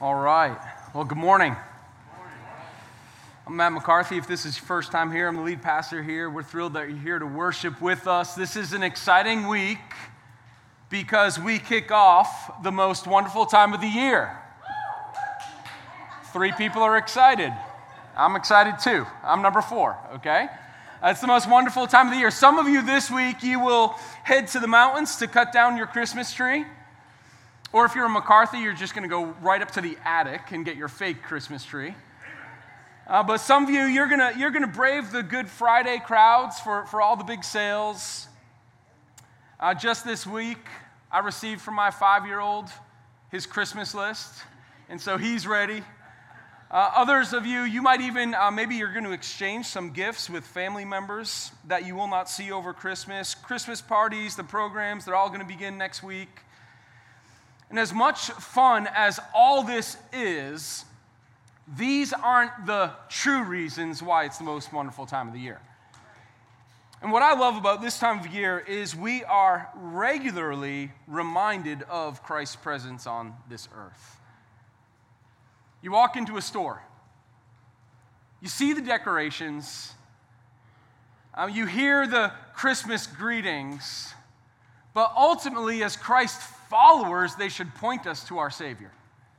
All right. Well, good morning. I'm Matt McCarthy. If this is your first time here, I'm the lead pastor here. We're thrilled that you're here to worship with us. This is an exciting week because we kick off the most wonderful time of the year. 3 people are excited. I'm excited too. I'm number 4, okay? It's the most wonderful time of the year. Some of you this week, you will head to the mountains to cut down your Christmas tree. Or if you're a McCarthy, you're just going to go right up to the attic and get your fake Christmas tree. But some of you, you're gonna brave the Good Friday crowds for all the big sales. Just this week, I received from my 5-year-old his Christmas list, and so he's ready. Others of you, you might even, maybe you're going to exchange some gifts with family members that you will not see over Christmas. Christmas parties, the programs, they're all going to begin next week. And as much fun as all this is, these aren't the true reasons why it's the most wonderful time of the year. And what I love about this time of year is we are regularly reminded of Christ's presence on this earth. You walk into a store, you see the decorations, you hear the Christmas greetings, but ultimately as Christ followers, they should point us to our Savior.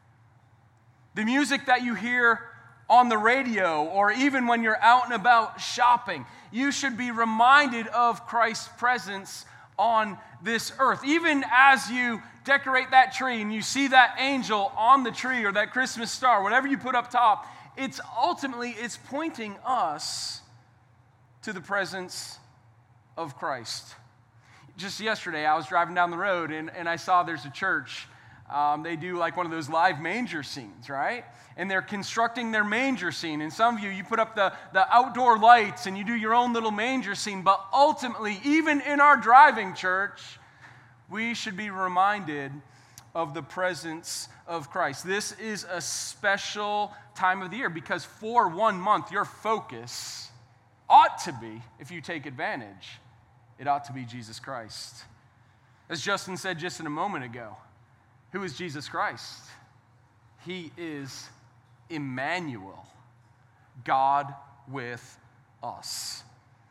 The music that you hear on the radio or even when you're out and about shopping, you should be reminded of Christ's presence on this earth. Even as you decorate that tree and you see that angel on the tree or that Christmas star, whatever you put up top, it's pointing us to the presence of Christ. Just yesterday, I was driving down the road and I saw there's a church. They do like one of those live manger scenes, right? And they're constructing their manger scene. And some of you put up the outdoor lights and you do your own little manger scene. But ultimately, even in our driving church, we should be reminded of the presence of Christ. This is a special time of the year because for 1 month, your focus ought to be, if you take advantage, it ought to be Jesus Christ. As Justin said just in a moment ago, who is Jesus Christ? He is Emmanuel, God with us.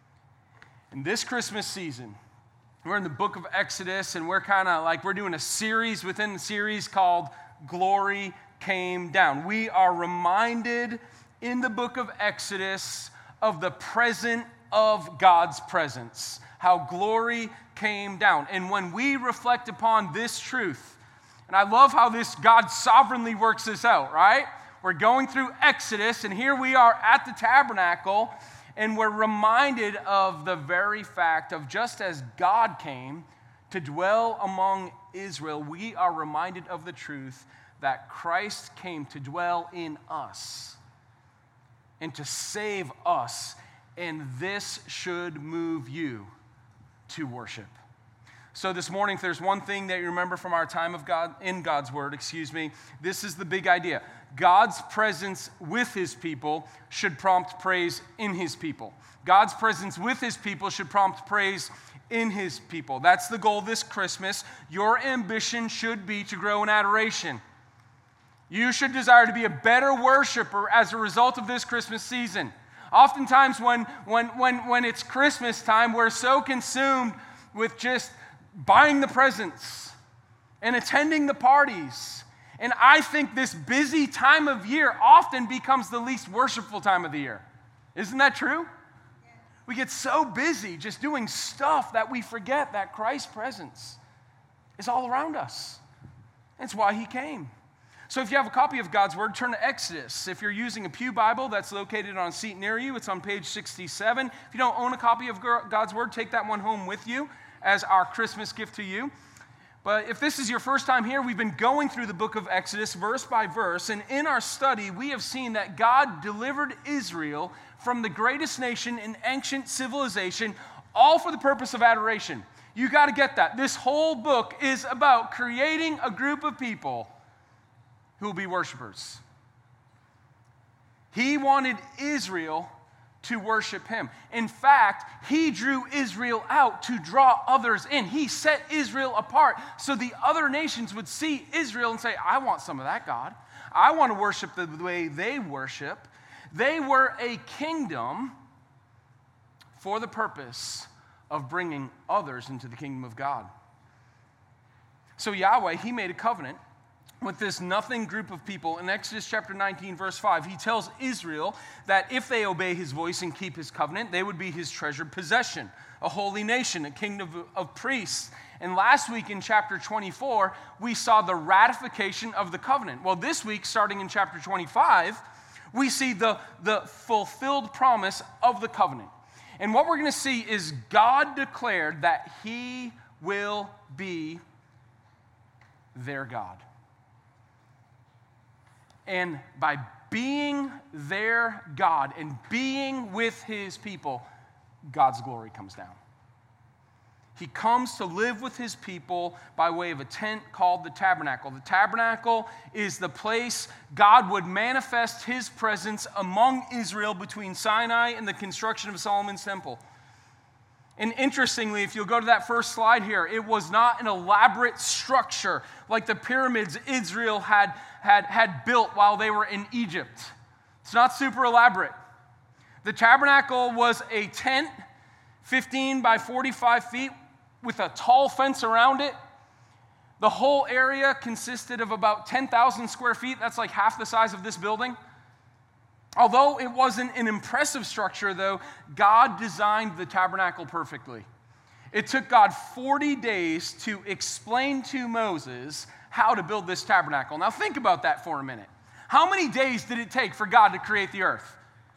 In this Christmas season, we're in the book of Exodus, and we're doing a series within the series called Glory Came Down. We are reminded in the book of Exodus of the present of God's presence, how glory came down. And when we reflect upon this truth, and I love how God sovereignly works this out, right? We're going through Exodus, and here we are at the tabernacle, and we're reminded of the very fact of just as God came to dwell among Israel, we are reminded of the truth that Christ came to dwell in us and to save us, and this should move you to worship. So this morning, if there's one thing that you remember from our time of God, in God's Word, this is the big idea. God's presence with His people should prompt praise in His people. God's presence with His people should prompt praise in His people. That's the goal this Christmas. Your ambition should be to grow in adoration. You should desire to be a better worshiper as a result of this Christmas season. Oftentimes when it's Christmas time, we're so consumed with just buying the presents and attending the parties. And I think this busy time of year often becomes the least worshipful time of the year. Isn't that true? We get so busy just doing stuff that we forget that Christ's presence is all around us. That's why He came. So if you have a copy of God's Word, turn to Exodus. If you're using a pew Bible, that's located on a seat near you. It's on page 67. If you don't own a copy of God's Word, take that one home with you as our Christmas gift to you. But if this is your first time here, we've been going through the book of Exodus verse by verse, and in our study, we have seen that God delivered Israel from the greatest nation in ancient civilization, all for the purpose of adoration. You got to get that. This whole book is about creating a group of people who will be worshipers. He wanted Israel to worship him. In fact, he drew Israel out to draw others in. He set Israel apart so the other nations would see Israel and say, I want some of that God. I want to worship the way they worship. They were a kingdom for the purpose of bringing others into the kingdom of God. So Yahweh, he made a covenant with this nothing group of people. In Exodus chapter 19, verse 5, he tells Israel that if they obey his voice and keep his covenant, they would be his treasured possession, a holy nation, a kingdom of priests. And last week in chapter 24, we saw the ratification of the covenant. Well, this week, starting in chapter 25, we see the fulfilled promise of the covenant. And what we're going to see is God declared that he will be their God. And by being their God and being with his people, God's glory comes down. He comes to live with his people by way of a tent called the tabernacle. The tabernacle is the place God would manifest his presence among Israel between Sinai and the construction of Solomon's temple. And interestingly, if you'll go to that first slide here, it was not an elaborate structure like the pyramids Israel had built while they were in Egypt. It's not super elaborate. The tabernacle was a tent, 15 by 45 feet, with a tall fence around it. The whole area consisted of about 10,000 square feet. That's like half the size of this building. Although it wasn't an impressive structure, though, God designed the tabernacle perfectly. It took God 40 days to explain to Moses how to build this tabernacle. Now think about that for a minute. How many days did it take for God to create the earth?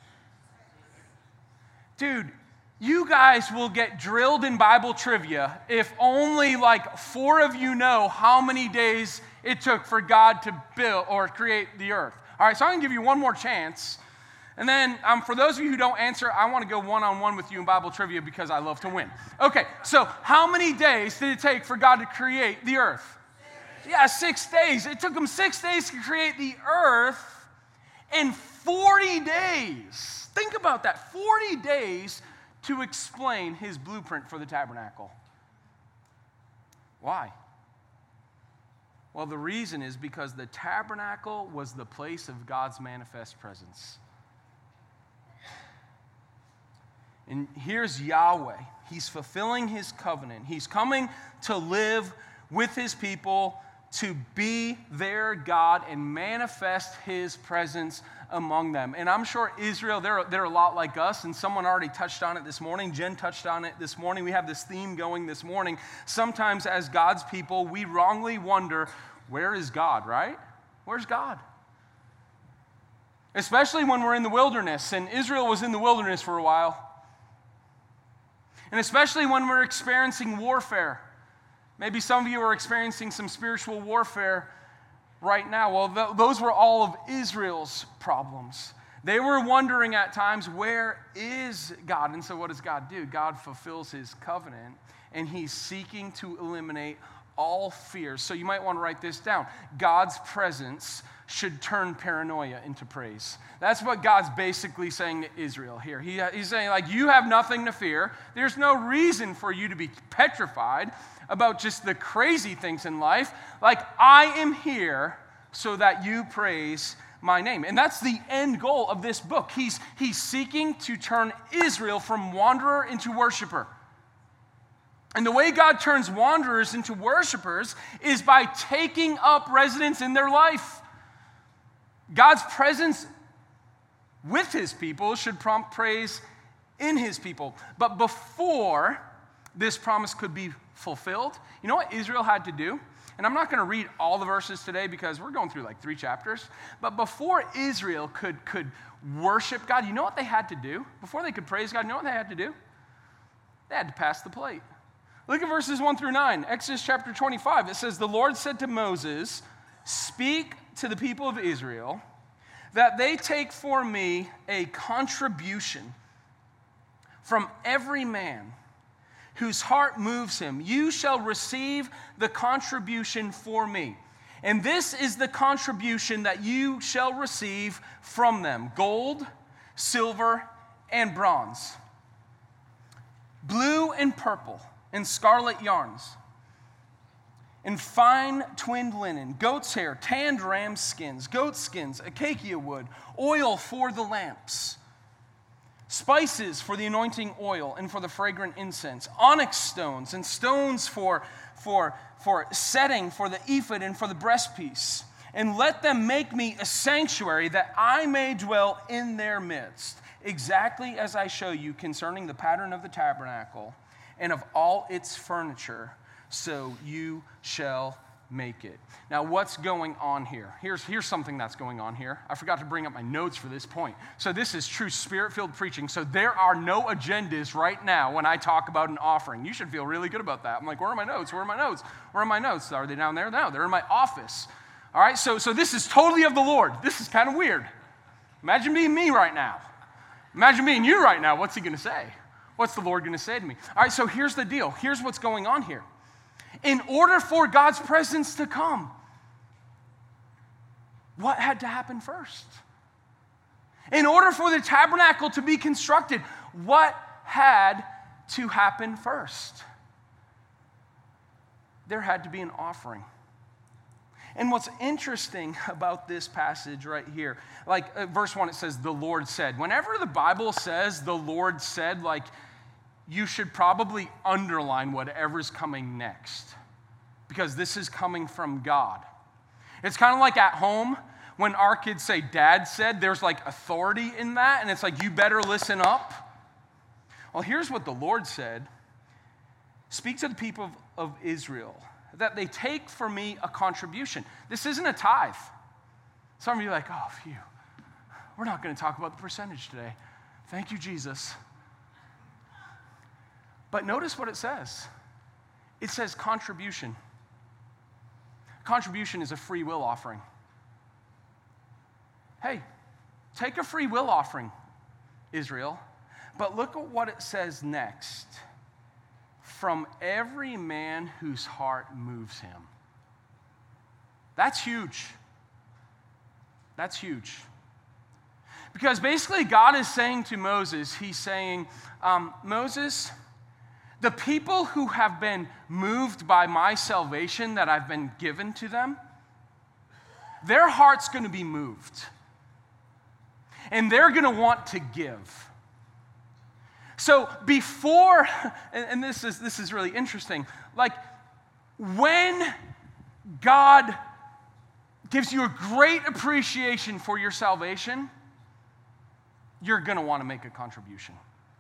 Dude, you guys will get drilled in Bible trivia if only like 4 of you know how many days it took for God to build or create the earth. All right, so I'm going to give you one more chance. And then for those of you who don't answer, I want to go one-on-one with you in Bible trivia because I love to win. Okay, so how many days did it take for God to create the earth? Yeah, 6 days. It took him 6 days to create the earth and 40 days. Think about that, 40 days to explain his blueprint for the tabernacle. Why? Well, the reason is because the tabernacle was the place of God's manifest presence. And here's Yahweh. He's fulfilling his covenant. He's coming to live with his people, to be their God and manifest his presence among them. And I'm sure Israel, they're a lot like us, and someone already touched on it this morning. Jen touched on it this morning. We have this theme going this morning. Sometimes as God's people, we wrongly wonder, where is God, right? Where's God? Especially when we're in the wilderness, and Israel was in the wilderness for a while. And especially when we're experiencing warfare. Maybe some of you are experiencing some spiritual warfare right now. Well, those were all of Israel's problems. They were wondering at times, where is God? And so what does God do? God fulfills his covenant, and he's seeking to eliminate all fears. So you might want to write this down. God's presence should turn paranoia into praise. That's what God's basically saying to Israel here. He's saying, like, you have nothing to fear. There's no reason for you to be petrified about just the crazy things in life. Like, I am here so that you praise my name. And that's the end goal of this book. He's seeking to turn Israel from wanderer into worshiper. And the way God turns wanderers into worshipers is by taking up residence in their life. God's presence with his people should prompt praise in his people. But before this promise could be fulfilled, you know what Israel had to do? And I'm not going to read all the verses today because we're going through like 3 chapters. But before Israel could worship God, you know what they had to do? Before they could praise God, you know what they had to do? They had to pass the plate. Look at verses 1 through 9. Exodus chapter 25. It says, the Lord said to Moses, speak to the people of Israel that they take for me a contribution from every man whose heart moves him. You shall receive the contribution for me. And this is the contribution that you shall receive from them: gold, silver, and bronze, blue and purple, and scarlet yarns, and fine twinned linen, goat's hair, tanned ram skins, goat skins, acacia wood, oil for the lamps, spices for the anointing oil and for the fragrant incense, onyx stones and stones for setting for the ephod and for the breastpiece. And let them make me a sanctuary that I may dwell in their midst, exactly as I show you concerning the pattern of the tabernacle and of all its furniture, so you shall make it. Now, what's going on here? Here's something that's going on here. I forgot to bring up my notes for this point. So this is true Spirit-filled preaching. So there are no agendas right now when I talk about an offering. You should feel really good about that. I'm like, where are my notes? Where are my notes? Where are my notes? Are they down there? No, they're in my office. All right, so this is totally of the Lord. This is kind of weird. Imagine being me right now. Imagine being you right now. What's he going to say? What's the Lord going to say to me? All right, so here's the deal. Here's what's going on here. In order for God's presence to come, what had to happen first? In order for the tabernacle to be constructed, what had to happen first? There had to be an offering. And what's interesting about this passage right here, like verse 1, it says, the Lord said. Whenever the Bible says the Lord said, like, you should probably underline whatever's coming next, because this is coming from God. It's kind of like at home when our kids say, Dad said, there's like authority in that, and it's like, you better listen up. Well, here's what the Lord said. Speak to the people of Israel, that they take for me a contribution. This isn't a tithe. Some of you are like, oh, phew. We're not going to talk about the percentage today. Thank you, Jesus. But notice what it says. It says contribution. Contribution is a free will offering. Hey, take a free will offering, Israel. But look at what it says next. From every man whose heart moves him. That's huge. That's huge. Because basically God is saying to Moses, he's saying, Moses, the people who have been moved by my salvation that I've been given to them, their heart's going to be moved. And they're going to want to give. So before, and this is really interesting, like when God gives you a great appreciation for your salvation, you're going to want to make a contribution.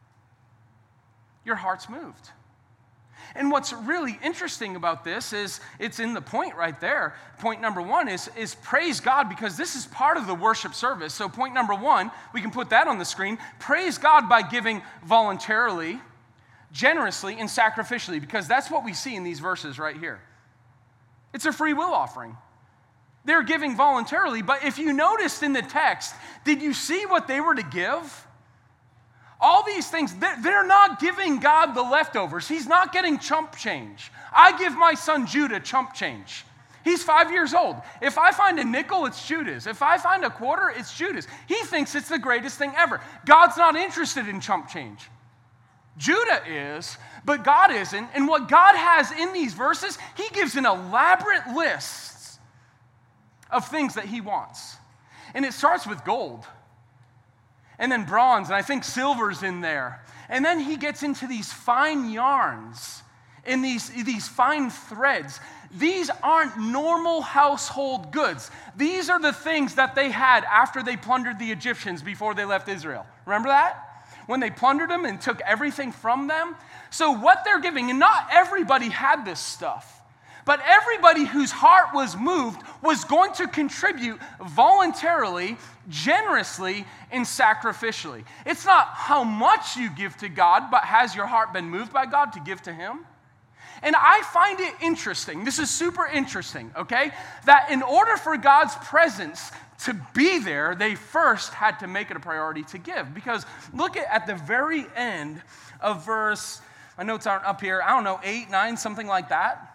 Your heart's moved. And what's really interesting about this is, it's in the point right there. Point number one is praise God, because this is part of the worship service. So point number one, we can put that on the screen. Praise God by giving voluntarily, generously, and sacrificially, because that's what we see in these verses right here. It's a free will offering. They're giving voluntarily, but if you noticed in the text, did you see what they were to give? All these things, they're not giving God the leftovers. He's not getting chump change. I give my son Judah chump change. He's 5 years old. If I find a nickel, it's Judah's. If I find a quarter, it's Judah's. He thinks it's the greatest thing ever. God's not interested in chump change. Judah is, but God isn't. And what God has in these verses, he gives an elaborate list of things that he wants. And it starts with gold. And then bronze, and I think silver's in there. And then he gets into these fine yarns and these fine threads. These aren't normal household goods. These are the things that they had after they plundered the Egyptians before they left Israel. Remember that? When they plundered them and took everything from them? So what they're giving, and not everybody had this stuff, but everybody whose heart was moved was going to contribute voluntarily, generously, and sacrificially. It's not how much you give to God, but has your heart been moved by God to give to him? And I find it interesting, this is super interesting, okay, that in order for God's presence to be there, they first had to make it a priority to give. Because look at the very end of verse, my notes aren't up here, I don't know, 8, 9, something like that.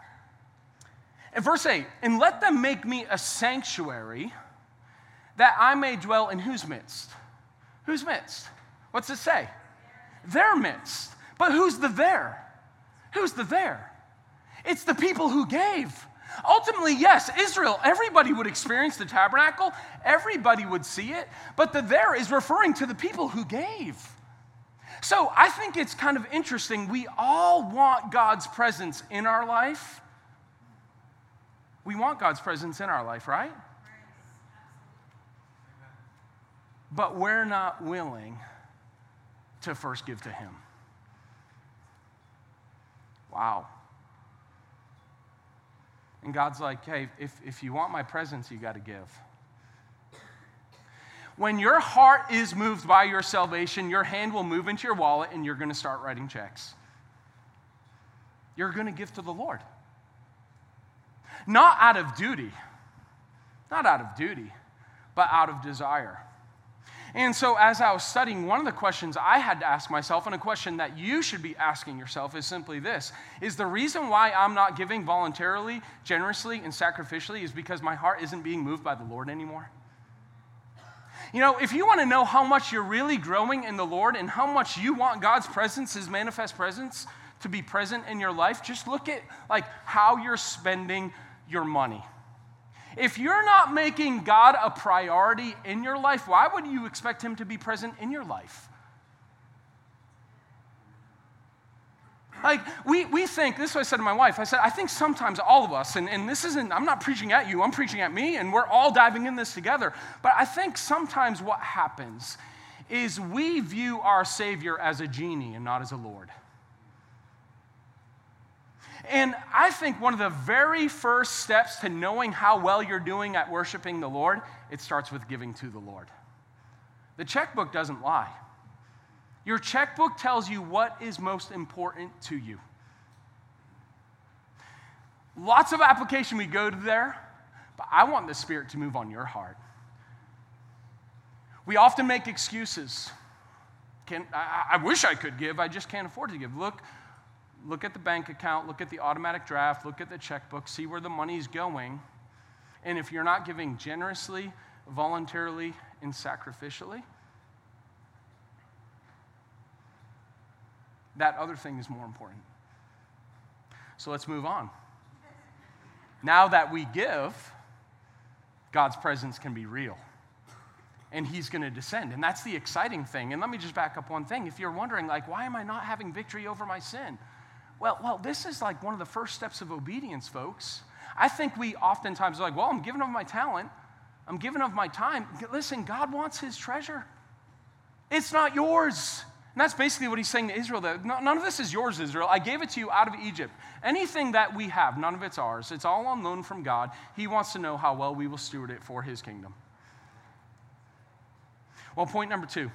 In verse 8, and let them make me a sanctuary that I may dwell in whose midst? Whose midst? What's it say? Their midst. But who's the there? Who's the there? It's the people who gave. Ultimately, yes, Israel, everybody would experience the tabernacle, everybody would see it, but the there is referring to the people who gave. So I think it's kind of interesting. We all want God's presence in our life. We want God's presence in our life, right? But we're not willing to first give to Him. Wow. And God's like, hey, if you want my presence, you got to give. When your heart is moved by your salvation, your hand will move into your wallet and you're going to start writing checks. You're going to give to the Lord. Not out of duty, but out of desire. And so as I was studying, one of the questions I had to ask myself, and a question that you should be asking yourself, is simply this: is the reason why I'm not giving voluntarily, generously, and sacrificially is because my heart isn't being moved by the Lord anymore? You know, if you want to know how much you're really growing in the Lord and how much you want God's presence, His manifest presence, to be present in your life, just look at how you're spending your money. If you're not making God a priority in your life, why would you expect Him to be present in your life? We think, this is what I said to my wife, I think sometimes all of us, and this isn't, I'm not preaching at you, I'm preaching at me, and we're all diving in this together, but I think sometimes what happens is we view our Savior as a genie and not as a Lord. And I think one of the very first steps to knowing how well you're doing at worshiping the Lord, it starts with giving to the Lord. The checkbook doesn't lie. Your checkbook tells you what is most important to you. Lots of application we go to there, but I want the Spirit to move on your heart. We often make excuses. I wish I could give, I just can't afford to give. Look at the bank account, look at the automatic draft, look at the checkbook, see where the money's going. And if you're not giving generously, voluntarily, and sacrificially, that other thing is more important. So let's move on. Now that we give, God's presence can be real. And He's going to descend. And that's the exciting thing. And let me just back up one thing. If you're wondering, why am I not having victory over my sin? Well, this is one of the first steps of obedience, folks. I think we oftentimes are I'm giving of my talent. I'm giving of my time. Listen, God wants His treasure. It's not yours. And that's basically what He's saying to Israel. That none of this is yours, Israel. I gave it to you out of Egypt. Anything that we have, none of it's ours. It's all on loan from God. He wants to know how well we will steward it for His kingdom. Well, point number 2.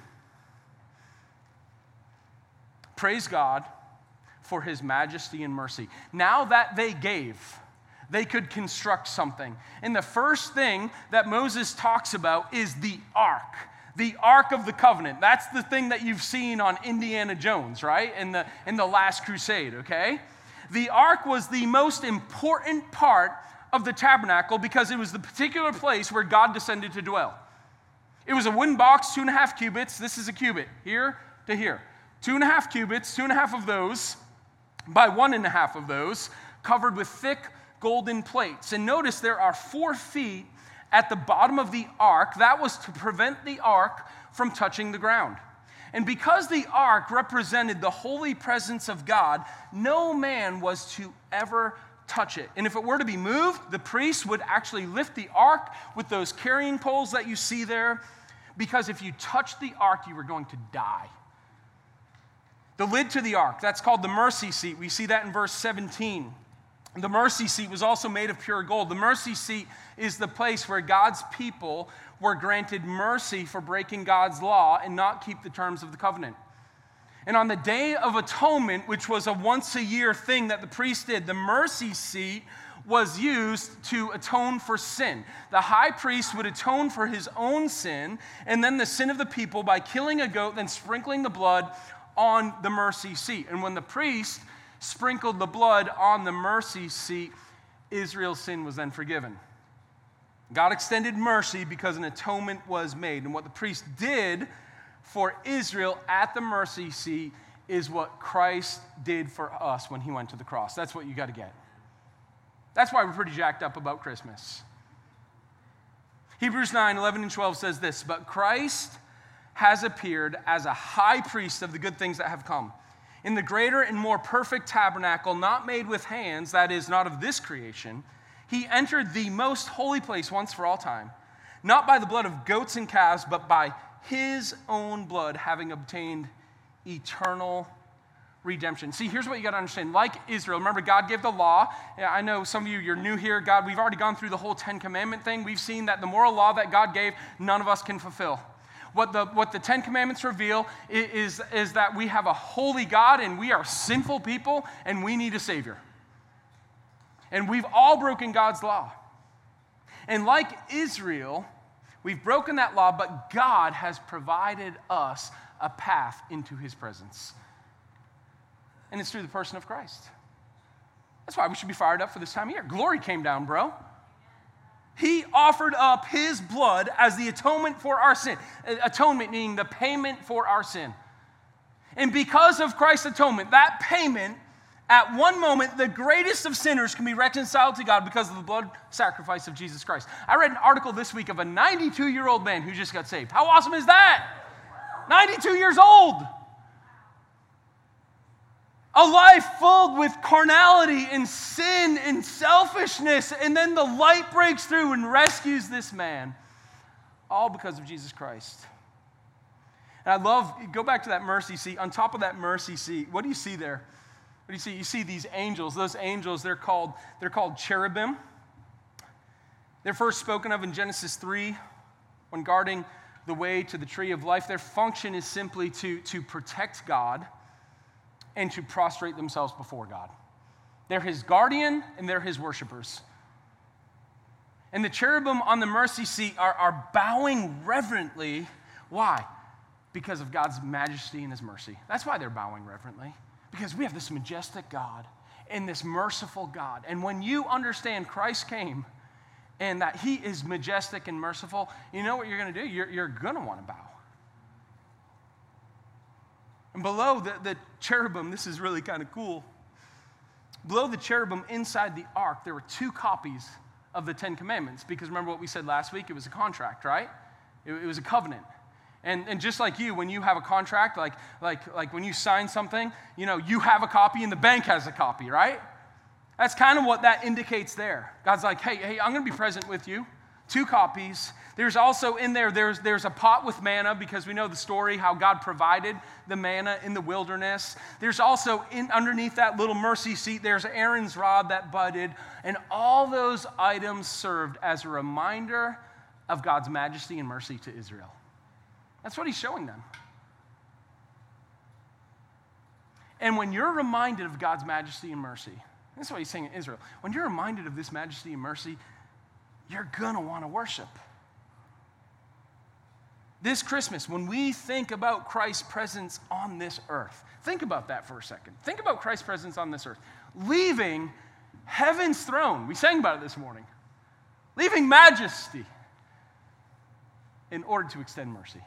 Praise God for His majesty and mercy. Now that they gave, they could construct something. And the first thing that Moses talks about is the Ark of the Covenant. That's the thing that you've seen on Indiana Jones, right? In the Last Crusade, okay? The Ark was the most important part of the tabernacle because it was the particular place where God descended to dwell. It was a wooden box, 2.5 cubits. This is a cubit, here to here. 2.5 cubits, 2.5 of those by 1.5 of those, covered with thick golden plates. And notice there are 4 feet at the bottom of the ark. That was to prevent the ark from touching the ground. And because the ark represented the holy presence of God, no man was to ever touch it. And if it were to be moved, the priest would actually lift the ark with those carrying poles that you see there, because if you touched the ark, you were going to die. The lid to the ark, that's called the mercy seat. We see that in verse 17. The mercy seat was also made of pure gold. The mercy seat is the place where God's people were granted mercy for breaking God's law and not keep the terms of the covenant. And on the Day of Atonement, which was a once-a-year thing that the priest did, the mercy seat was used to atone for sin. The high priest would atone for his own sin and then the sin of the people by killing a goat, then sprinkling the blood on the mercy seat. And when the priest sprinkled the blood on the mercy seat, Israel's sin was then forgiven. God extended mercy because an atonement was made. And what the priest did for Israel at the mercy seat is what Christ did for us when He went to the cross. That's what you got to get. That's why we're pretty jacked up about Christmas. Hebrews 9, 11 and 12 says this, "But Christ has appeared as a high priest of the good things that have come. In the greater and more perfect tabernacle, not made with hands, that is, not of this creation, he entered the most holy place once for all time, not by the blood of goats and calves, but by his own blood, having obtained eternal redemption." See, here's what you got to understand. Like Israel, remember God gave the law. I know some of you, you're new here. God, we've already gone through the whole 10 Commandment thing. We've seen that the moral law that God gave, none of us can fulfill. What the 10 Commandments reveal is that we have a holy God and we are sinful people and we need a Savior. And we've all broken God's law. And like Israel, we've broken that law, but God has provided us a path into his presence. And it's through the person of Christ. That's why we should be fired up for this time of year. Glory came down, bro. He offered up his blood as the atonement for our sin. Atonement meaning the payment for our sin. And because of Christ's atonement, that payment, at one moment, the greatest of sinners can be reconciled to God because of the blood sacrifice of Jesus Christ. I read an article this week of a 92-year-old man who just got saved. How awesome is that? 92 years old. A life filled with carnality and sin and selfishness, and then the light breaks through and rescues this man, all because of Jesus Christ. And I love, go back to that mercy seat. On top of that mercy seat, what do you see there? What do you see? You see these angels. Those angels, they're called cherubim. They're first spoken of in Genesis 3 when guarding the way to the tree of life. Their function is simply to protect God and to prostrate themselves before God. They're his guardian and they're his worshipers. And the cherubim on the mercy seat are bowing reverently. Why? Because of God's majesty and his mercy. That's why they're bowing reverently. Because we have this majestic God and this merciful God. And when you understand Christ came and that he is majestic and merciful, you know what you're going to do? You're going to want to bow. And below the cherubim, this is really kind of cool. Below the cherubim inside the ark, there were 2 copies of the 10 Commandments. Because remember what we said last week? It was a contract, right? It was a covenant. And just like you, when you have a contract, like when you sign something, you know, you have a copy and the bank has a copy, right? That's kind of what that indicates there. God's like, hey, I'm going to be present with you. 2 copies. There's also in there's a pot with manna because we know the story how God provided the manna in the wilderness. There's also underneath that little mercy seat, there's Aaron's rod that budded. And all those items served as a reminder of God's majesty and mercy to Israel. That's what he's showing them. And when you're reminded of God's majesty and mercy, this is what he's saying in Israel. When you're reminded of this majesty and mercy, you're going to want to worship. This Christmas, when we think about Christ's presence on this earth, think about that for a second. Think about Christ's presence on this earth. Leaving heaven's throne. We sang about it this morning. Leaving majesty in order to extend mercy.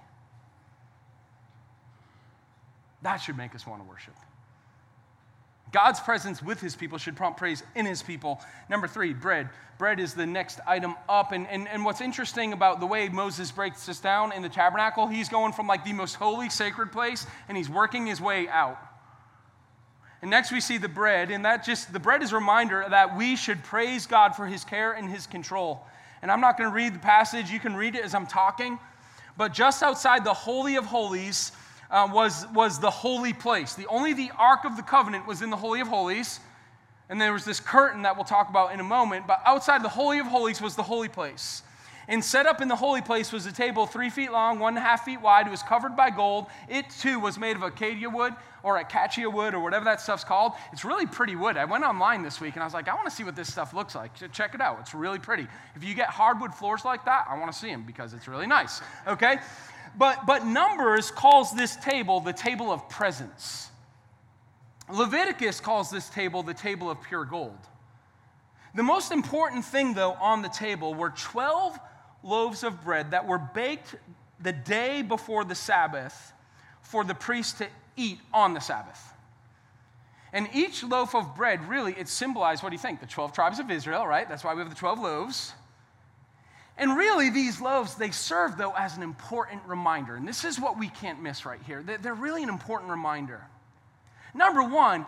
That should make us want to worship. God's presence with his people should prompt praise in his people. Number 3, bread. Bread is the next item up. And what's interesting about the way Moses breaks this down in the tabernacle, he's going from like the most holy, sacred place, and he's working his way out. And next we see the bread, and the bread is a reminder that we should praise God for his care and his control. And I'm not going to read the passage. You can read it as I'm talking. But just outside the Holy of Holies was the holy place. Only the Ark of the Covenant was in the Holy of Holies. And there was this curtain that we'll talk about in a moment. But outside the Holy of Holies was the holy place. And set up in the holy place was a table 3 feet long, 1.5 feet wide. It was covered by gold. It too was made of acacia wood or acacia wood or whatever that stuff's called. It's really pretty wood. I went online this week and I was like, I want to see what this stuff looks like. Check it out. It's really pretty. If you get hardwood floors like that, I want to see them because it's really nice. Okay? But Numbers calls this table the table of presence. Leviticus calls this table the table of pure gold. The most important thing, though, on the table were 12 loaves of bread that were baked the day before the Sabbath for the priest to eat on the Sabbath. And each loaf of bread, really, it symbolized, what do you think? The 12 tribes of Israel, right? That's why we have the 12 loaves. And really, these loaves, they serve, though, as an important reminder. And this is what we can't miss right here. They're really an important reminder. Number one,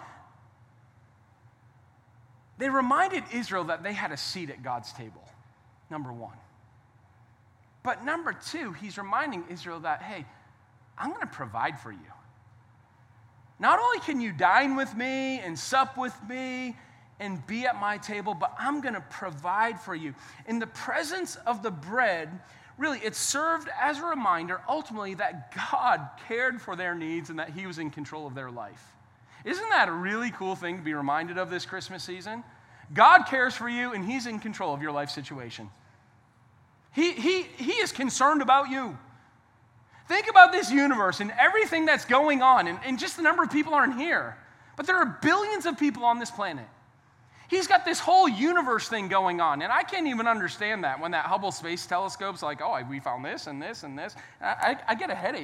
they reminded Israel that they had a seat at God's table. Number one. But number two, he's reminding Israel that, hey, I'm going to provide for you. Not only can you dine with me and sup with me and be at my table, but I'm going to provide for you. In the presence of the bread, really, it served as a reminder, ultimately, that God cared for their needs and that he was in control of their life. Isn't that a really cool thing to be reminded of this Christmas season? God cares for you, and he's in control of your life situation. He is concerned about you. Think about this universe and everything that's going on, and just the number of people aren't here. But there are billions of people on this planet. He's got this whole universe thing going on, and I can't even understand that when that Hubble Space Telescope's like, oh, we found this and this and this. I get a headache.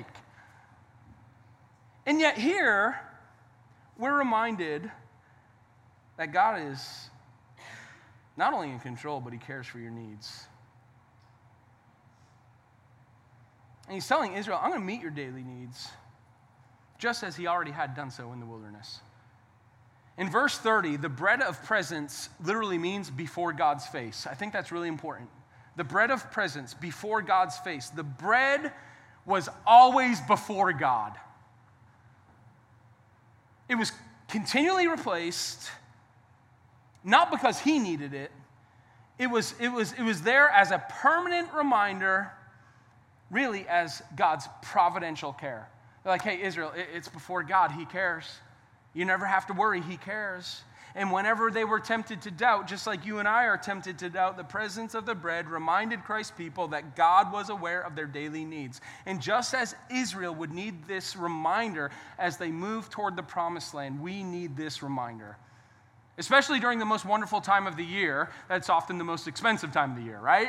And yet here, we're reminded that God is not only in control, but he cares for your needs. And he's telling Israel, I'm going to meet your daily needs, just as he already had done so in the wilderness. In verse 30, the bread of presence literally means before God's face. I think that's really important. The bread of presence before God's face. The bread was always before God. It was continually replaced, not because he needed it. It was there as a permanent reminder, really as God's providential care. They're like, hey, Israel, it's before God. He cares. You never have to worry. He cares. And whenever they were tempted to doubt, just like you and I are tempted to doubt, the presence of the bread reminded Christ's people that God was aware of their daily needs. And just as Israel would need this reminder as they move toward the promised land, we need this reminder. Especially during the most wonderful time of the year, that's often the most expensive time of the year, right?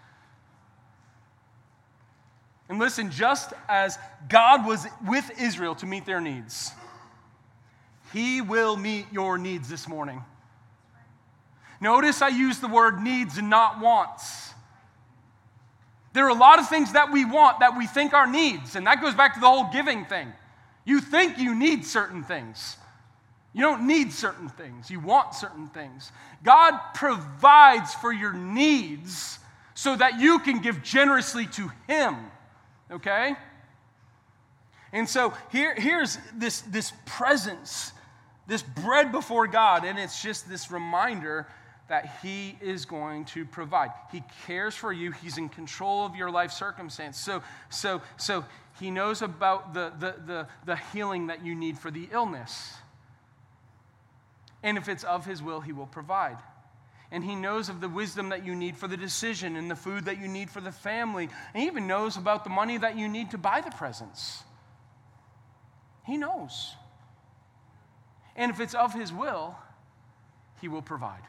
And listen, just as God was with Israel to meet their needs, he will meet your needs this morning. Notice I use the word needs and not wants. There are a lot of things that we want that we think are needs, and that goes back to the whole giving thing. You think you need certain things. You don't need certain things. You want certain things. God provides for your needs so that you can give generously to him. Okay? And so here's this presence, this bread before God, and it's just this reminder that he is going to provide. He cares for you. He's in control of your life circumstance. So he knows about the healing that you need for the illness. And if it's of his will, he will provide. And he knows of the wisdom that you need for the decision and the food that you need for the family. And he even knows about the money that you need to buy the presents. He knows. And if it's of his will, he will provide.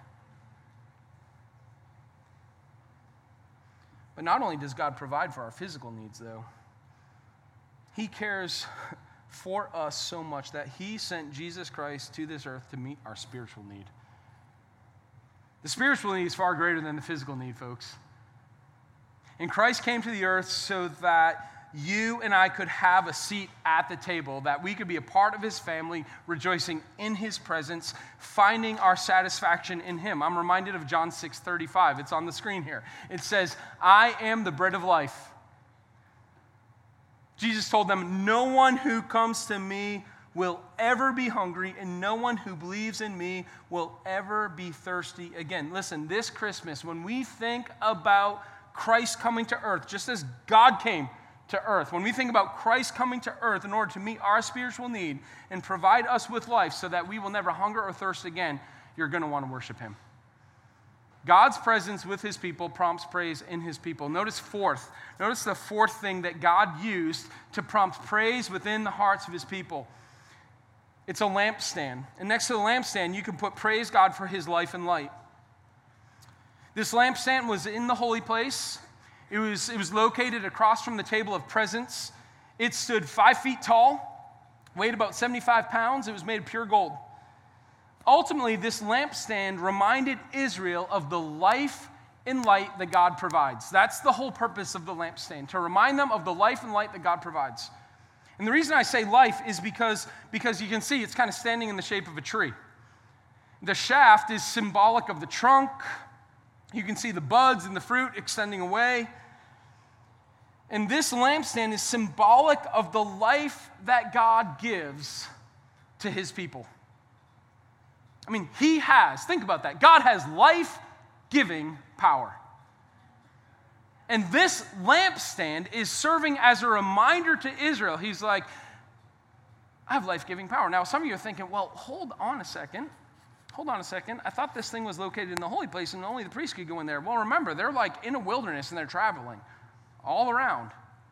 But not only does God provide for our physical needs, though, he cares for us so much that he sent Jesus Christ to this earth to meet our spiritual need. The spiritual need is far greater than the physical need, folks. And Christ came to the earth so that you and I could have a seat at the table, that we could be a part of his family, rejoicing in his presence, finding our satisfaction in him. I'm reminded of John 6:35. It's on the screen here. It says, I am the bread of life. Jesus told them, no one who comes to me will ever be hungry, and no one who believes in me will ever be thirsty again. Listen, this Christmas, when we think about Christ coming to earth, just as God came to earth, when we think about Christ coming to earth in order to meet our spiritual need and provide us with life so that we will never hunger or thirst again, you're going to want to worship him. God's presence with his people prompts praise in his people. Notice the fourth thing that God used to prompt praise within the hearts of his people. It's a lampstand. And next to the lampstand, you can put praise God for his life and light. This lampstand was in the holy place. It was located across from the table of presence. It stood 5 feet tall, weighed about 75 pounds. It was made of pure gold. ultimately, this lampstand reminded Israel of the life and light that God provides. That's the whole purpose of the lampstand, to remind them of the life and light that God provides. And the reason I say life is because you can see it's kind of standing in the shape of a tree. The shaft is symbolic of the trunk. You can see the buds and the fruit extending away. And this lampstand is symbolic of the life that God gives to his people. I mean, think about that. God has life-giving power. And this lampstand is serving as a reminder to Israel. He's like, I have life-giving power. Now, some of you are thinking, well, hold on a second. I thought this thing was located in the holy place and only the priest could go in there. Well, remember, they're like in a wilderness and they're traveling all around.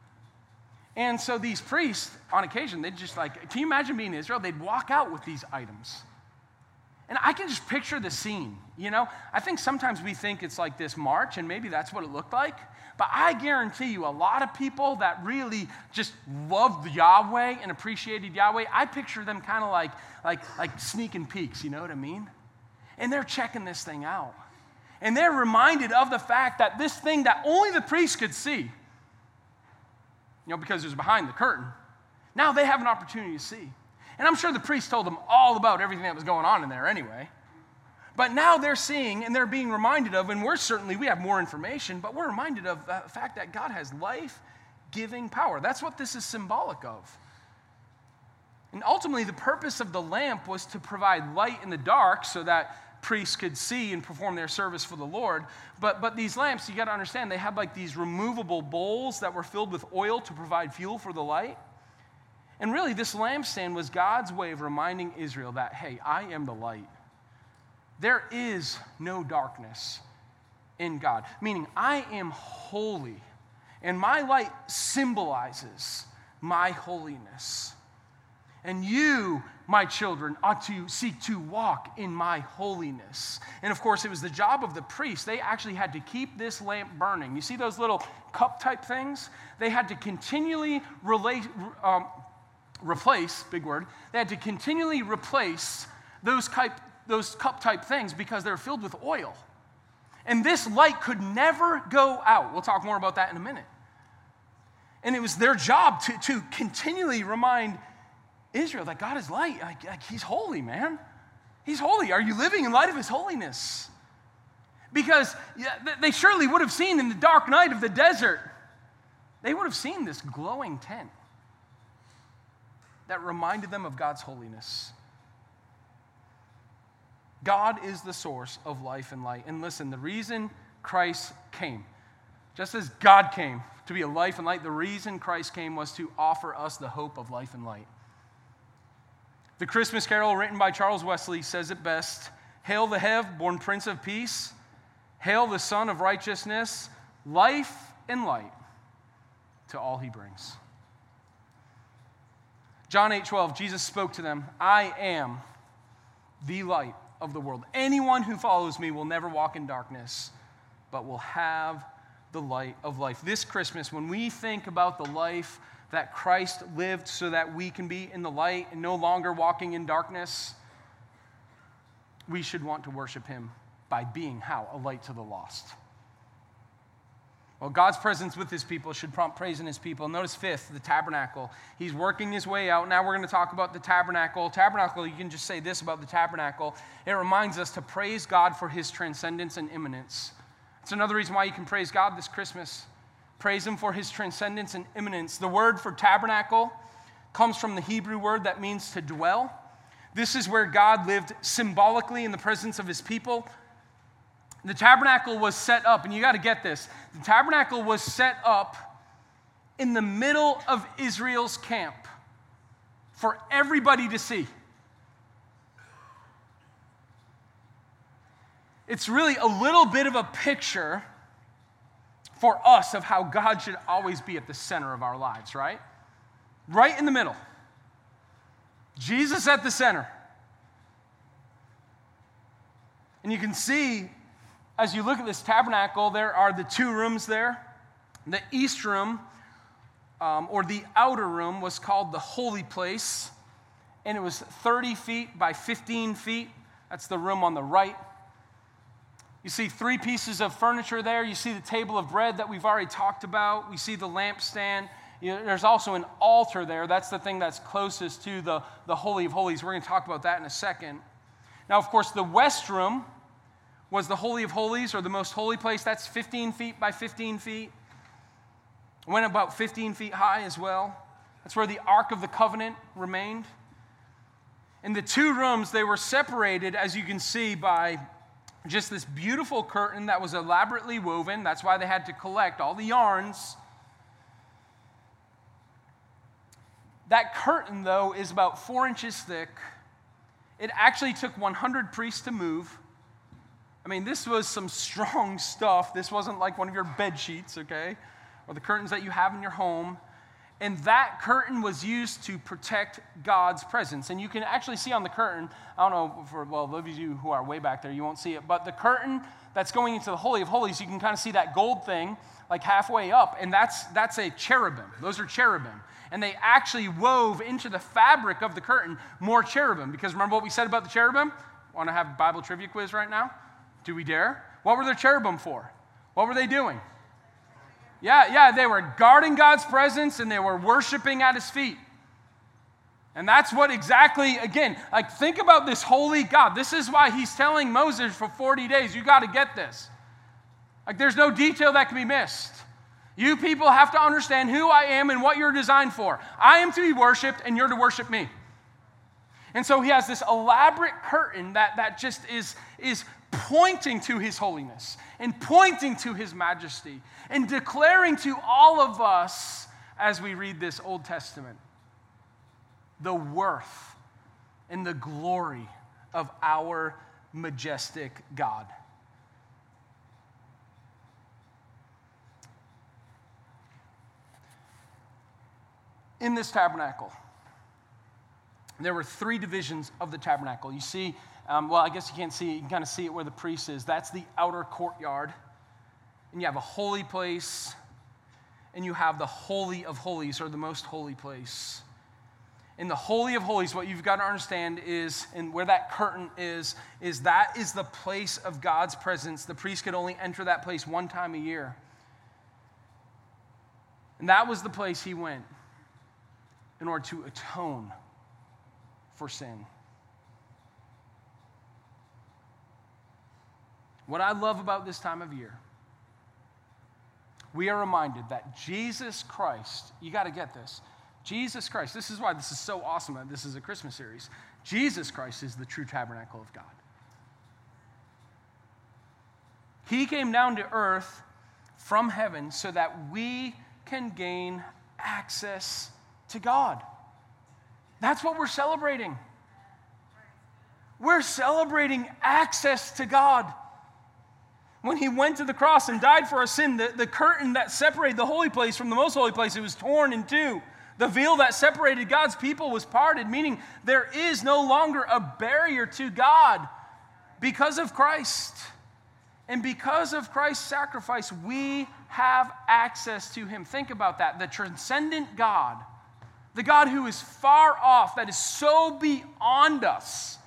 And so these priests, on occasion, they'd just like, can you imagine being in Israel? They'd walk out with these items. And I can just picture the scene, you know? I think sometimes we think it's like this march, and maybe that's what it looked like. But I guarantee you, a lot of people that really just loved Yahweh and appreciated Yahweh, I picture them kind of like sneaking peeks, you know what I mean? And they're checking this thing out. And they're reminded of the fact that this thing that only the priest could see, you know, because it was behind the curtain, now they have an opportunity to see. And I'm sure the priest told them all about everything that was going on in there anyway. But now they're seeing and they're being reminded of, and we have more information, but we're reminded of the fact that God has life-giving power. That's what this is symbolic of. And ultimately, the purpose of the lamp was to provide light in the dark so that priests could see and perform their service for the Lord. But these lamps, you got to understand, they had like these removable bowls that were filled with oil to provide fuel for the light. And really, this lampstand was God's way of reminding Israel that, hey, I am the light. There is no darkness in God, meaning I am holy, and my light symbolizes my holiness. And you, my children, ought to seek to walk in my holiness. And of course, it was the job of the priest. They actually had to keep this lamp burning. You see those little cup-type things? They had to continually replace, big word, they had to continually replace those cup-type things because they're filled with oil. And this light could never go out. We'll talk more about that in a minute. And it was their job to continually remind Israel that God is light. Like he's holy, man. He's holy. Are you living in light of his holiness? Because they surely would have seen in the dark night of the desert, they would have seen this glowing tent that reminded them of God's holiness. God is the source of life and light. And listen, the reason Christ came, just as God came to be a life and light, the reason Christ came was to offer us the hope of life and light. The Christmas carol written by Charles Wesley says it best: Hail the Hev-born Prince of Peace, hail the Son of Righteousness, life and light to all he brings. John 8:12, Jesus spoke to them, I am the light of the world. Anyone who follows me will never walk in darkness, but will have the light of life. This Christmas, when we think about the life that Christ lived so that we can be in the light and no longer walking in darkness, we should want to worship him by being how? A light to the lost. Well, God's presence with his people should prompt praise in his people. Notice fifth, the tabernacle. He's working his way out. Now we're going to talk about the tabernacle. Tabernacle, you can just say this about the tabernacle. It reminds us to praise God for his transcendence and immanence. It's another reason why you can praise God this Christmas. Praise him for his transcendence and immanence. The word for tabernacle comes from the Hebrew word that means to dwell. This is where God lived symbolically in the presence of his people. The tabernacle was set up, and you got to get this. The tabernacle was set up in the middle of Israel's camp for everybody to see. It's really a little bit of a picture for us of how God should always be at the center of our lives, right? Right in the middle. Jesus at the center. And you can see, as you look at this tabernacle, there are the two rooms there. The east room, or the outer room, was called the holy place, and it was 30 feet by 15 feet. That's the room on the right. You see 3 pieces of furniture there. You see the table of bread that we've already talked about. We see the lampstand. There's also an altar there. That's the thing that's closest to the Holy of Holies. We're going to talk about that in a second. Now, of course, the west room was the Holy of Holies, or the most holy place. That's 15 feet by 15 feet. It went about 15 feet high as well. That's where the Ark of the Covenant remained. In the 2 rooms, they were separated, as you can see, by just this beautiful curtain that was elaborately woven. That's why they had to collect all the yarns. That curtain, though, is about 4 inches thick. It actually took 100 priests to move. I mean, this was some strong stuff. This wasn't like one of your bed sheets, okay? Or the curtains that you have in your home. And that curtain was used to protect God's presence. And you can actually see on the curtain, I don't know, those of you who are way back there, you won't see it, but the curtain that's going into the Holy of Holies, you can kind of see that gold thing like halfway up, and that's a cherubim. Those are cherubim. And they actually wove into the fabric of the curtain more cherubim. Because remember what we said about the cherubim? Want to have a Bible trivia quiz right now? Do we dare? What were the cherubim for? What were they doing? Yeah, they were guarding God's presence and they were worshiping at his feet. And that's what exactly, again, like think about this holy God. This is why he's telling Moses for 40 days, you got to get this. Like there's no detail that can be missed. You people have to understand who I am and what you're designed for. I am to be worshiped and you're to worship me. And so he has this elaborate curtain that just is pointing to his holiness and pointing to his majesty and declaring to all of us as we read this Old Testament the worth and the glory of our majestic God. In this tabernacle, there were 3 divisions of the tabernacle. You see, I guess you can't see it. You can kind of see it where the priest is. That's the outer courtyard. And you have a holy place, and you have the Holy of Holies, or the most holy place. In the Holy of Holies, what you've got to understand is, and where that curtain is that is the place of God's presence. The priest could only enter that place 1 time a year. And that was the place he went in order to atone for sin. What I love about this time of year, we are reminded that Jesus Christ, you got to get this, Jesus Christ, this is why this is so awesome that this is a Christmas series. Jesus Christ is the true tabernacle of God. He came down to earth from heaven so that we can gain access to God. That's what we're celebrating. We're celebrating access to God. When he went to the cross and died for our sin, the curtain that separated the holy place from the most holy place, it was torn in 2. The veil that separated God's people was parted, meaning there is no longer a barrier to God because of Christ. And because of Christ's sacrifice, we have access to him. Think about that. The transcendent God, the God who is far off, that is so beyond us,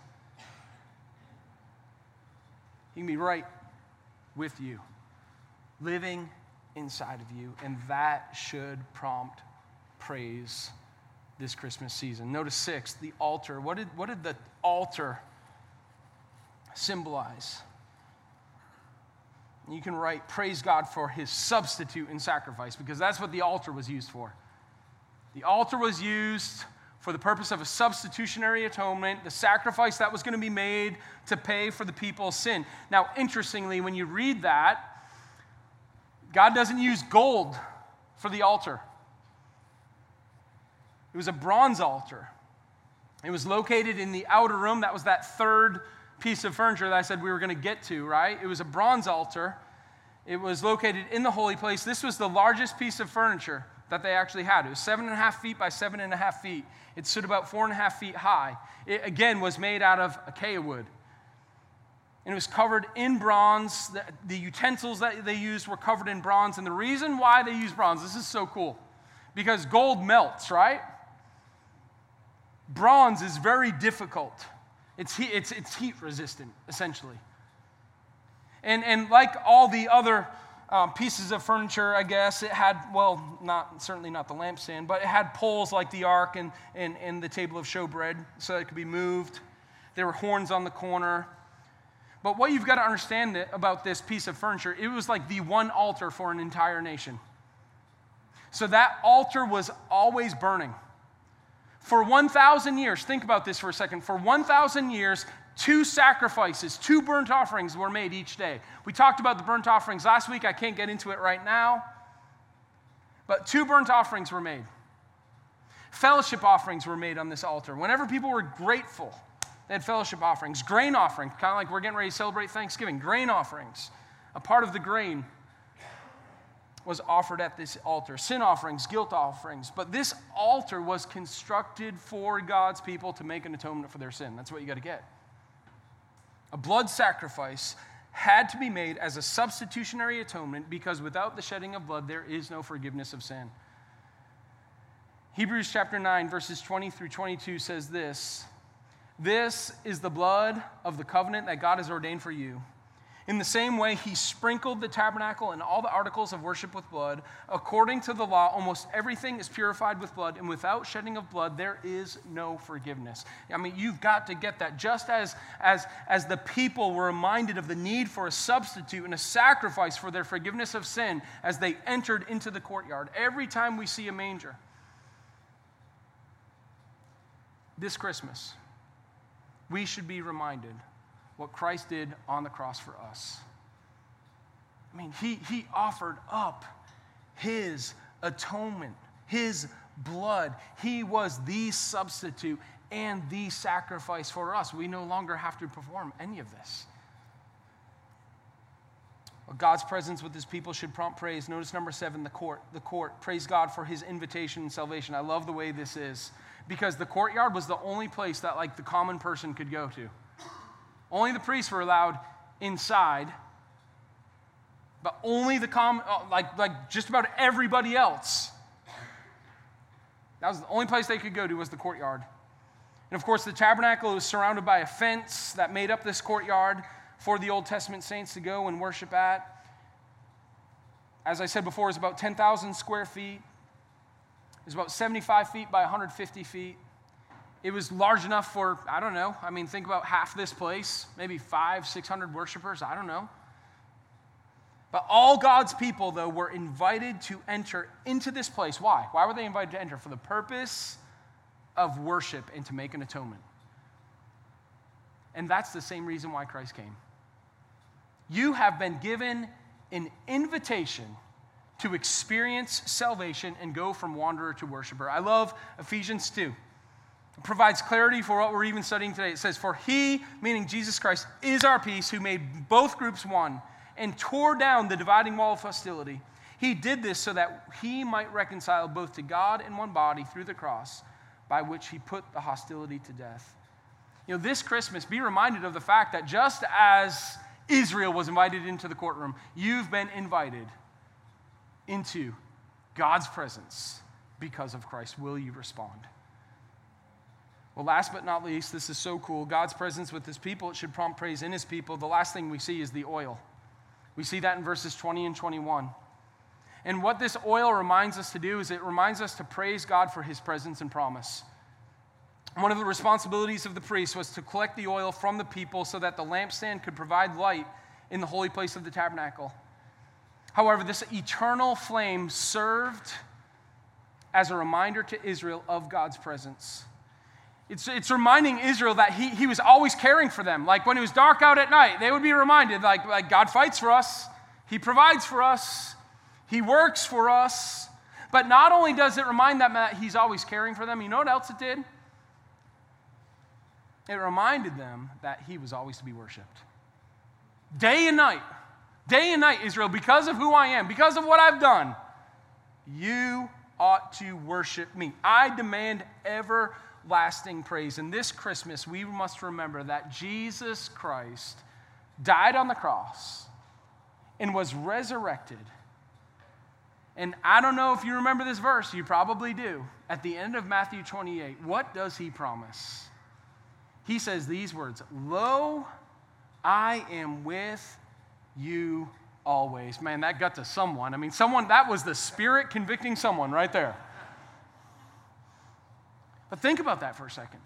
he can be right with you, living inside of you, and that should prompt praise this Christmas season. Notice 6, the altar. What did the altar symbolize? You can write, praise God for his substitute and sacrifice, because that's what the altar was used for. The altar was used for the purpose of a substitutionary atonement, the sacrifice that was going to be made to pay for the people's sin. Now, interestingly, when you read that, God doesn't use gold for the altar. It was a bronze altar. It was located in the outer room. That was that third piece of furniture that I said we were going to get to, right? It was a bronze altar. It was located in the holy place. This was the largest piece of furniture that they actually had. It was 7.5 feet by 7.5 feet. It stood about 4.5 feet high. It, again, was made out of acacia wood. And it was covered in bronze. The utensils that they used were covered in bronze. And the reason why they used bronze, this is so cool, because gold melts, right? Bronze is very difficult. It's heat resistant, essentially. And like all the other pieces of furniture, I guess, it had, certainly not the lampstand, but it had poles like the ark and the table of showbread so that it could be moved. There were horns on the corner. But what you've got to understand about this piece of furniture, it was like the one altar for an entire nation. So that altar was always burning. For 1,000 years, think about this for a second. For 1,000 years, 2 sacrifices, 2 burnt offerings were made each day. We talked about the burnt offerings last week. I can't get into it right now. But 2 burnt offerings were made. Fellowship offerings were made on this altar. Whenever people were grateful, they had fellowship offerings. Grain offerings, kind of like we're getting ready to celebrate Thanksgiving. Grain offerings. A part of the grain was offered at this altar. Sin offerings, guilt offerings. But this altar was constructed for God's people to make an atonement for their sin. That's what you got to get. A blood sacrifice had to be made as a substitutionary atonement because without the shedding of blood, there is no forgiveness of sin. Hebrews chapter 9, verses 20 through 22 says this: "This is the blood of the covenant that God has ordained for you. In the same way, he sprinkled the tabernacle and all the articles of worship with blood. According to the law, almost everything is purified with blood, and without shedding of blood, there is no forgiveness." I mean, you've got to get that. Just as the people were reminded of the need for a substitute and a sacrifice for their forgiveness of sin as they entered into the courtyard. Every time we see a manger, this Christmas, we should be reminded what Christ did on the cross for us. I mean, he offered up his atonement, his blood. He was the substitute and the sacrifice for us. We no longer have to perform any of this. Well, God's presence with his people should prompt praise. Notice number 7, the court. The court. Praise God for his invitation and salvation. I love the way this is, because the courtyard was the only place that the common person could go to. Only the priests were allowed inside, but only the common, just about everybody else. That was the only place they could go to, was the courtyard. And of course, the tabernacle was surrounded by a fence that made up this courtyard for the Old Testament saints to go and worship at. As I said before, it's about 10,000 square feet. It's about 75 feet by 150 feet. It was large enough for, think about half this place, maybe 500-600 worshipers, I don't know. But all God's people, though, were invited to enter into this place. Why? Why were they invited to enter? For the purpose of worship and to make an atonement. And that's the same reason why Christ came. You have been given an invitation to experience salvation and go from wanderer to worshiper. I love Ephesians 2. It provides clarity for what we're even studying today. It says, "For he," meaning Jesus Christ, "is our peace, who made both groups one and tore down the dividing wall of hostility. He did this so that he might reconcile both to God in one body through the cross, by which he put the hostility to death." This Christmas, be reminded of the fact that just as Israel was invited into the courtroom, you've been invited into God's presence because of Christ. Will you respond? Well, last but not least, this is so cool. God's presence with his people, it should prompt praise in his people. The last thing we see is the oil. We see that in verses 20 and 21. And what this oil reminds us to do is it reminds us to praise God for his presence and promise. One of the responsibilities of the priest was to collect the oil from the people so that the lampstand could provide light in the holy place of the tabernacle. However, this eternal flame served as a reminder to Israel of God's presence. It's reminding Israel that he was always caring for them. Like when it was dark out at night, they would be reminded, like God fights for us, he provides for us, he works for us. But not only does it remind them that he's always caring for them, you know what else it did? It reminded them that he was always to be worshiped. Day and night, Israel, because of who I am, because of what I've done, you ought to worship me. I demand everlasting praise. And this Christmas, we must remember that Jesus Christ died on the cross and was resurrected. And I don't know if you remember this verse, you probably do. At the end of Matthew 28, what does he promise? he says these words, "Lo, I am with you always." Man, that got to someone. I mean, that was the Spirit convicting someone right there. But think about that for a second.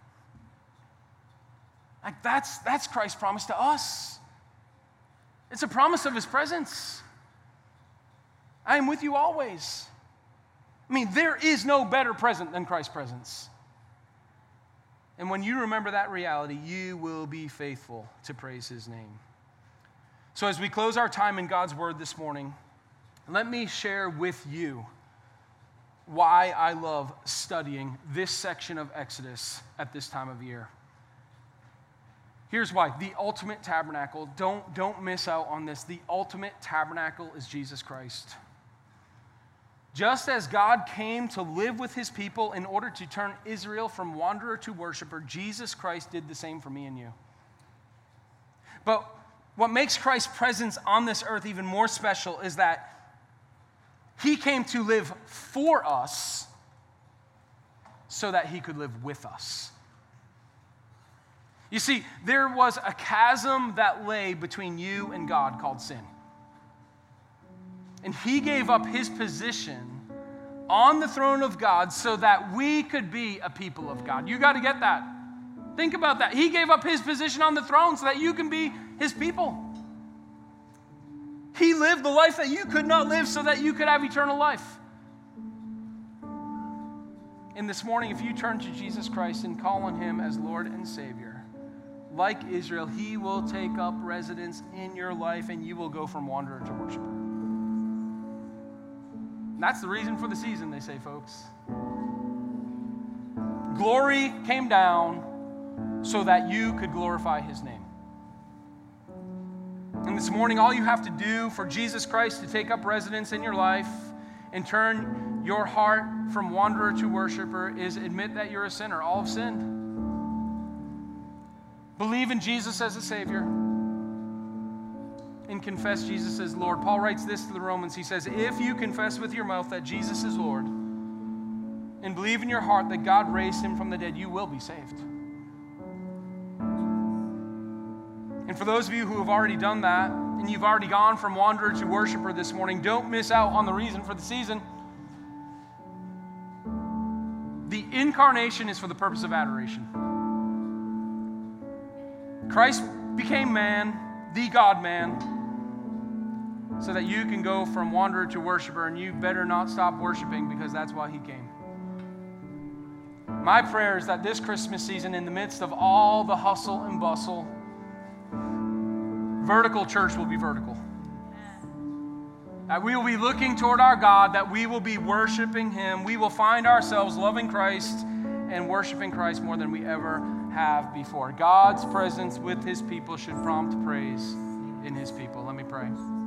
Like that's Christ's promise to us. It's a promise of his presence. I am with you always. I mean, there is no better present than Christ's presence. And when you remember that reality, you will be faithful to praise his name. So as we close our time in God's word this morning, let me share with you why I love studying this section of Exodus at this time of year. Here's why. The ultimate tabernacle, don't miss out on this. The ultimate tabernacle is Jesus Christ. Just as God came to live with his people in order to turn Israel from wanderer to worshiper, Jesus Christ did the same for me and you. But what makes Christ's presence on this earth even more special is that he came to live for us so that he could live with us. You see, there was a chasm that lay between you and God called sin. And he gave up his position on the throne of God so that we could be a people of God. You got to get that. Think about that. He gave up his position on the throne so that you can be his people. He lived the life that you could not live so that you could have eternal life. And this morning, if you turn to Jesus Christ and call on him as Lord and Savior, like Israel, he will take up residence in your life and you will go from wanderer to worshiper. That's the reason for the season, they say, folks. Glory came down so that you could glorify his name. And this morning, all you have to do for Jesus Christ to take up residence in your life and turn your heart from wanderer to worshiper is admit that you're a sinner. All have sinned. Believe in Jesus as a Savior and confess Jesus as Lord. Paul writes this to the Romans. He says, if you confess with your mouth that Jesus is Lord and believe in your heart that God raised him from the dead, you will be saved. And for those of you who have already done that and you've already gone from wanderer to worshiper this morning, don't miss out on the reason for the season. The incarnation is for the purpose of adoration. Christ became man, the God-man, so that you can go from wanderer to worshiper, and you better not stop worshiping because that's why he came. My prayer is that this Christmas season, in the midst of all the hustle and bustle, vertical church will be vertical. That we will be looking toward our God, that we will be worshiping him. We will find ourselves loving Christ and worshiping Christ more than we ever have before. God's presence with his people should prompt praise in his people. Let me pray.